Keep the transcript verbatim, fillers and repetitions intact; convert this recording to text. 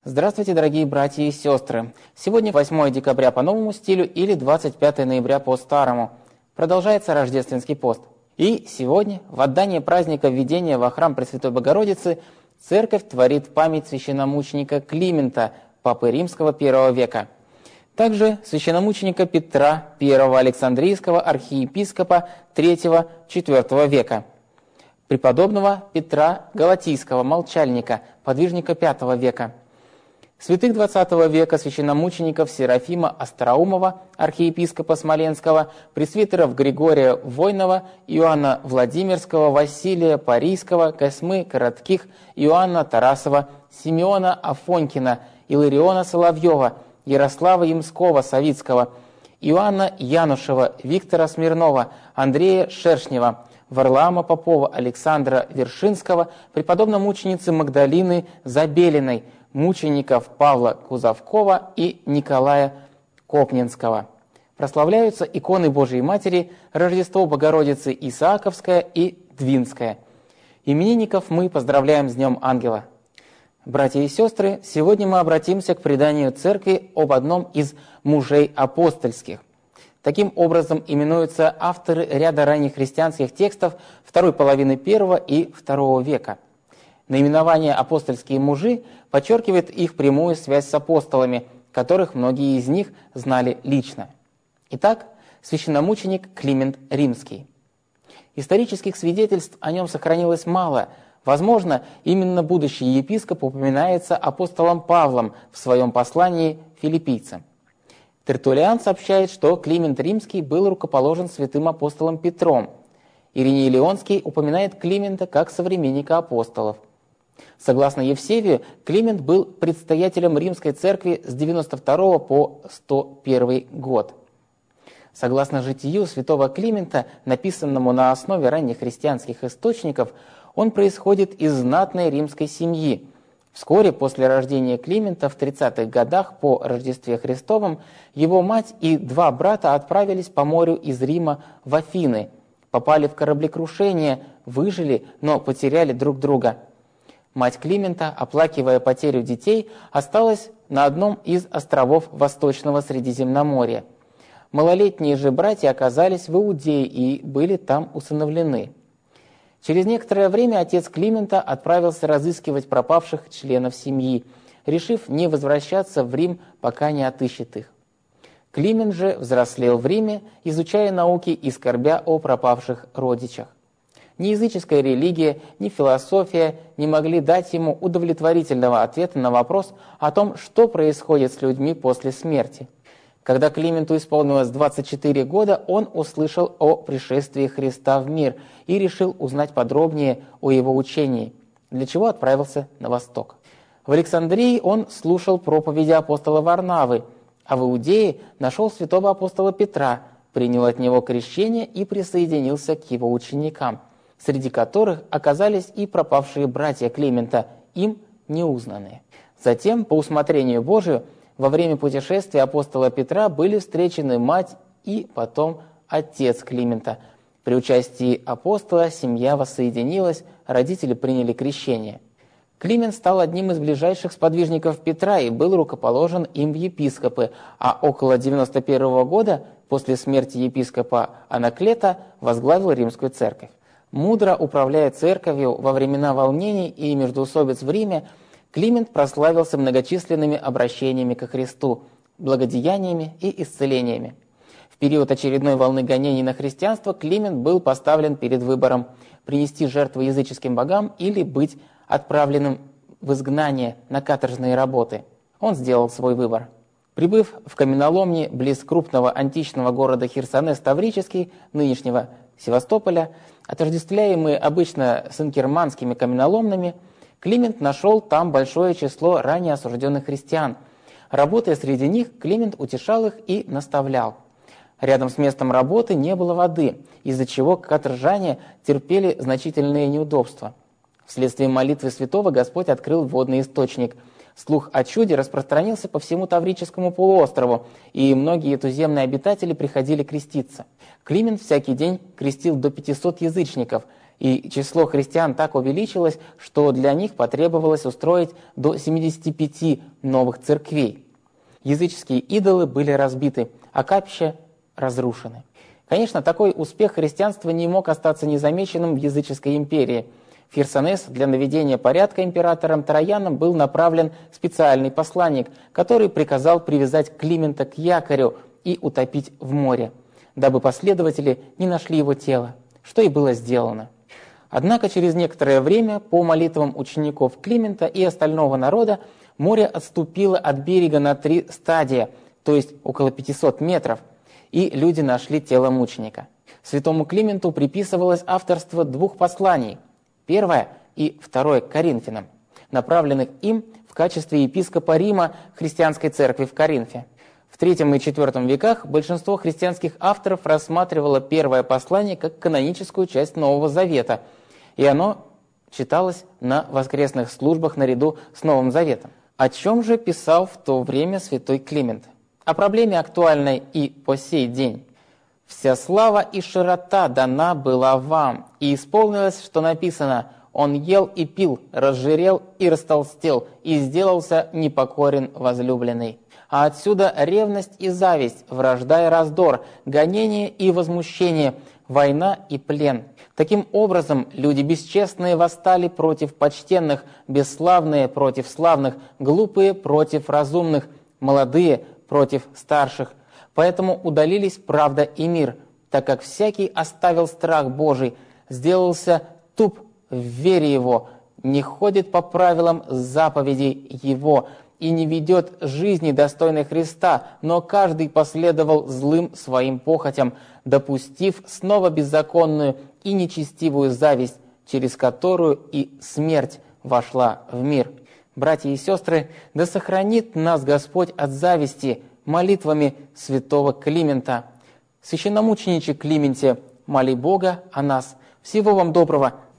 Здравствуйте, дорогие братья и сестры! Сегодня восьмое декабря по новому стилю или двадцать пятое ноября по старому. Продолжается рождественский пост. И сегодня, в отдание праздника введения во храм Пресвятой Богородицы, Церковь творит память священномученика Климента, папы Римского первого века. Также священномученика Петра первого Александрийского, архиепископа третьего-четвёртого века. Преподобного Петра Галатийского, молчальника, подвижника пятого века. Святых двадцатого века священномучеников Серафима Остроумова, архиепископа Смоленского, пресвитеров Григория Войнова, Иоанна Владимирского, Василия Парийского, Косьмы Коротких, Иоанна Тарасова, Симеона Афонькина, Илариона Соловьева, Ярослава Ямского-Савицкого, Иоанна Янушева, Виктора Смирнова, Андрея Шершнева, Варлаама Попова, Александра Вершинского, преподобно-мученицы Магдалины Забелиной, мучеников Павла Кузовкова и Николая Копнинского. Прославляются иконы Божией Матери, Рождество Богородицы Исааковское и Двинское. Именинников мы поздравляем с Днем Ангела. Братья и сестры, сегодня мы обратимся к преданию Церкви об одном из мужей апостольских. Таким образом именуются авторы ряда ранних христианских текстов второй половины первого и второго века. Наименование «апостольские мужи» подчеркивает их прямую связь с апостолами, которых многие из них знали лично. Итак, священномученик Климент Римский. Исторических свидетельств о нем сохранилось мало. Возможно, именно будущий епископ упоминается апостолом Павлом в своем послании филиппийцам. Тертуллиан сообщает, что Климент Римский был рукоположен святым апостолом Петром. Ириней Леонский упоминает Климента как современника апостолов. Согласно Евсевию, Климент был предстоятелем Римской церкви с девяносто второго по сто первый год. Согласно житию святого Климента, написанному на основе ранних христианских источников, он происходит из знатной римской семьи. Вскоре после рождения Климента в тридцатых годах по Рождестве Христовом его мать и два брата отправились по морю из Рима в Афины, попали в кораблекрушение, выжили, но потеряли друг друга. Мать Климента, оплакивая потерю детей, осталась на одном из островов Восточного Средиземноморья. Малолетние же братья оказались в Иудее и были там усыновлены. Через некоторое время отец Климента отправился разыскивать пропавших членов семьи, решив не возвращаться в Рим, пока не отыщет их. Климент же взрослел в Риме, изучая науки и скорбя о пропавших родичах. Ни языческая религия, ни философия не могли дать ему удовлетворительного ответа на вопрос о том, что происходит с людьми после смерти. Когда Клименту исполнилось двадцать четыре года, он услышал о пришествии Христа в мир и решил узнать подробнее о его учении, для чего отправился на восток. В Александрии он слушал проповеди апостола Варнавы, а в Иудее нашел святого апостола Петра, принял от него крещение и присоединился к его ученикам, среди которых оказались и пропавшие братья Климента, им неузнанные. Затем, по усмотрению Божию, во время путешествия апостола Петра были встречены мать и потом отец Климента. При участии апостола семья воссоединилась, родители приняли крещение. Климент стал одним из ближайших сподвижников Петра и был рукоположен им в епископы, а около девяносто первого года, после смерти епископа Анаклета, возглавил Римскую церковь. Мудро управляя церковью во времена волнений и междоусобиц в Риме, Климент прославился многочисленными обращениями ко Христу, благодеяниями и исцелениями. В период очередной волны гонений на христианство Климент был поставлен перед выбором принести жертву языческим богам или быть отправленным в изгнание на каторжные работы. Он сделал свой выбор. Прибыв в каменоломни близ крупного античного города Херсонес Таврический, нынешнего Севастополя, отождествляемые обычно с инкерманскими каменоломными, Климент нашел там большое число ранее осужденных христиан. Работая среди них, Климент утешал их и наставлял. Рядом с местом работы не было воды, из-за чего каторжане терпели значительные неудобства. Вследствие молитвы святого Господь открыл водный источник. Слух о чуде распространился по всему Таврическому полуострову, и многие туземные обитатели приходили креститься. Климент всякий день крестил до пятисот язычников, И число христиан так увеличилось, что для них потребовалось устроить до семидесяти пяти новых церквей. Языческие идолы были разбиты, а капища разрушены. Конечно, такой успех христианства не мог остаться незамеченным в языческой империи. В Херсонес для наведения порядка императором Трояном был направлен специальный посланник, который приказал привязать Климента к якорю и утопить в море, дабы последователи не нашли его тело, что и было сделано. Однако через некоторое время, по молитвам учеников Климента и остального народа, море отступило от берега на три стадия, то есть около пятисот метров, и люди нашли тело мученика. Святому Клименту приписывалось авторство двух посланий, первое и второе к Коринфянам, направленных им в качестве епископа Рима христианской церкви в Коринфе. В третьем и четвертом веках большинство христианских авторов рассматривало первое послание как каноническую часть Нового Завета, и оно читалось на воскресных службах наряду с Новым Заветом. О чем же писал в то время святой Климент? О проблеме, актуальной и по сей день. «Вся слава и широта дана была вам, и исполнилось, что написано: он ел и пил, разжирел и растолстел, и сделался непокорен возлюбленный. А отсюда ревность и зависть, вражда и раздор, гонение и возмущение, война и плен. Таким образом, люди бесчестные восстали против почтенных, бесславные против славных, глупые против разумных, молодые против старших. Поэтому удалились правда и мир, так как всякий оставил страх Божий, сделался туп в вере его, не ходит по правилам заповедей его и не ведет жизни достойной Христа, но каждый последовал злым своим похотям, допустив снова беззаконную и нечестивую зависть, через которую и смерть вошла в мир». Братья и сестры, да сохранит нас Господь от зависти молитвами святого Климента. Священномучениче Клименте, моли Бога о нас. Всего вам доброго.